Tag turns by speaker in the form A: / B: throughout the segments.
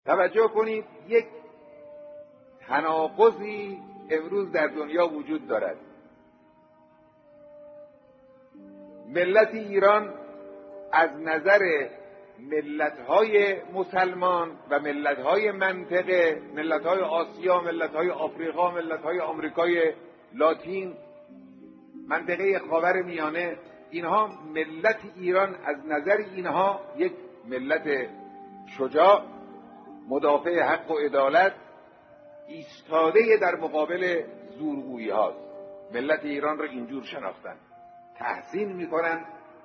A: توجه کنید، یک تناقضی امروز در دنیا وجود دارد. ملت ایران از نظر ملت‌های مسلمان و ملت‌های منطقه، ملت‌های آسیا، ملت‌های آفریقا، ملت‌های آمریکای لاتین، منطقه خاورمیانه، اینها ملت ایران از نظر اینها یک ملت شجاع، مدافع حق و عدالت، ایستاده در مقابل زورگویی هاست. ملت ایران را اینجور شناختن، تحسین میکنن،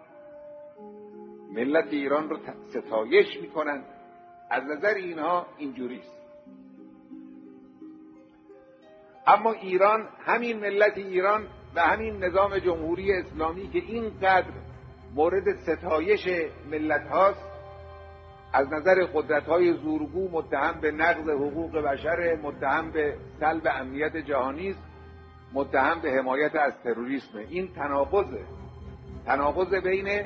A: ملت ایران رو ستایش میکنن. از نظر اینها اینجوریست. اما ایران، همین ملت ایران و همین نظام جمهوری اسلامی که اینقدر مورد ستایش ملت هاست، از نظر قدرت‌های زورگو متهم به نقض حقوق بشر، متهم به سلب امنیت جهانی است، متهم به حمایت از تروریسم. این تناقض بین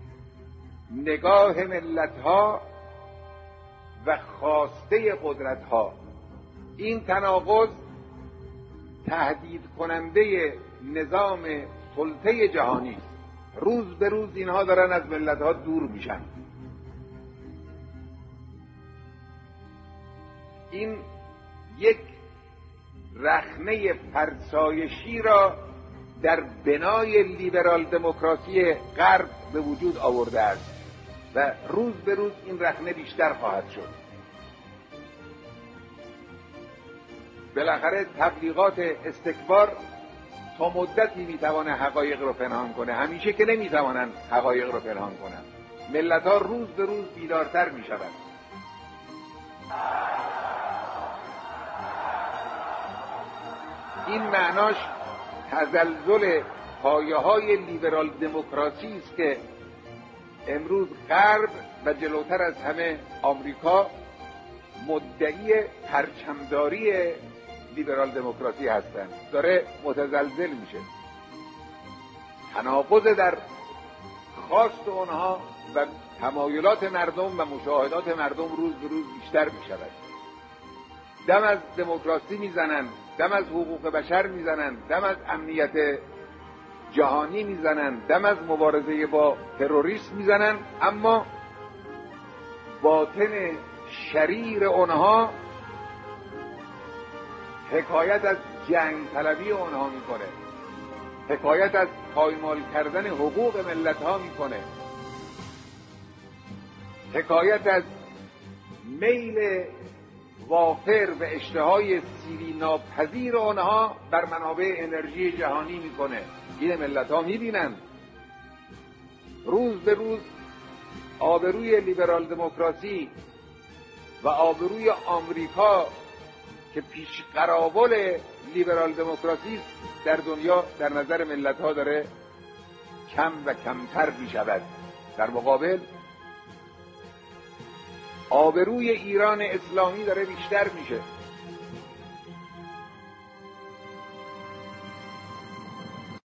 A: نگاه ملت‌ها و خواسته قدرت‌ها. این تناقض تهدید کننده نظام سلطه جهانی است. روز به روز اینها دارن از ملت‌ها دور میشن. این یک رخنه فرسایشی را در بنای لیبرال دموکراسی غرب به وجود آورده است و روز به روز این رخنه بیشتر خواهد شد. بالاخره تبلیغات استکبار تا مدتی میتوانه حقایق رو پنهان کنه، همیشه که نمیتوانن حقایق رو پنهان کنن. ملت‌ها روز به روز بیدارتر میشوند. این معناش تزلزل پایه‌های لیبرال دموکراسی است که امروز غرب و جلوتر از همه آمریکا مدعی پرچمداری لیبرال دموکراسی هستند. داره متزلزل میشه. تناقض در خواست اونها و تمایلات مردم و مشاهدات مردم روز به روز بیشتر میشود. دم از دموکراسی میزنن، دم از حقوق بشر میزنن، دم از امنیت جهانی میزنن، دم از مبارزه با تروریسم میزنن، اما باطن شریر اونها حکایت از جنگ طلبی اونها میکنه، حکایت از پایمال کردن حقوق ملت ها میکنه، حکایت از میل وافر و اشتهای سیری ناپذیر آنها بر منابع انرژی جهانی میکنه. این ملت ها میبینن روز به روز آبروی لیبرال دموکراسی و آبروی آمریکا که پیش قراول لیبرال دموکراسی در دنیا در نظر ملت ها داره کم و کمتر میشود. در مقابل آبروی ایران اسلامی داره بیشتر میشه.